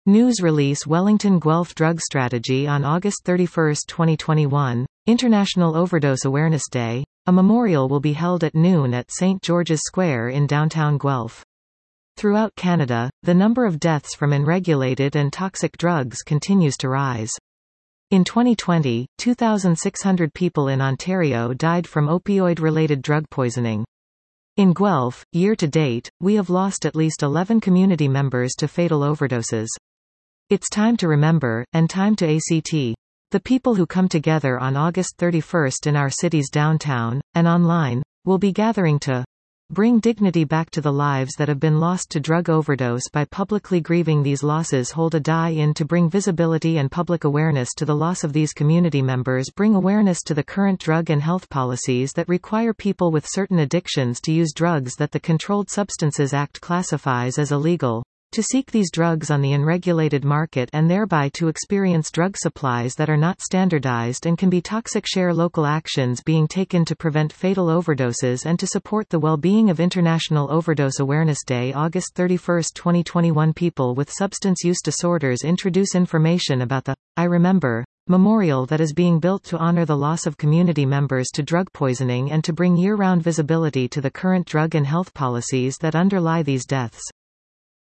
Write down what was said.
News release Wellington Guelph Drug Strategy on August 31, 2021, International Overdose Awareness Day. A memorial will be held at noon at St. George's Square in downtown Guelph. Throughout Canada, the number of deaths from unregulated and toxic drugs continues to rise. In 2020, 2,600 people in Ontario died from opioid-related drug poisoning. In Guelph, year-to-date, we have lost at least 11 community members to fatal overdoses. It's time to remember, and time to ACT. The people who come together on August 31 in our city's downtown, and online, will be gathering to bring dignity back to the lives that have been lost to drug overdose by publicly grieving these losses. Hold a die-in to bring visibility and public awareness to the loss of these community members. Bring awareness to the current drug and health policies that require people with certain addictions to use drugs that the Controlled Substances Act classifies as illegal. To seek these drugs on the unregulated market and thereby to experience drug supplies that are not standardized and can be toxic. Share local actions being taken to prevent fatal overdoses and to support the well-being of International Overdose Awareness Day August 31, 2021. People with substance use disorders introduce information about the I Remember memorial that is being built to honor the loss of community members to drug poisoning and to bring year-round visibility to the current drug and health policies that underlie these deaths.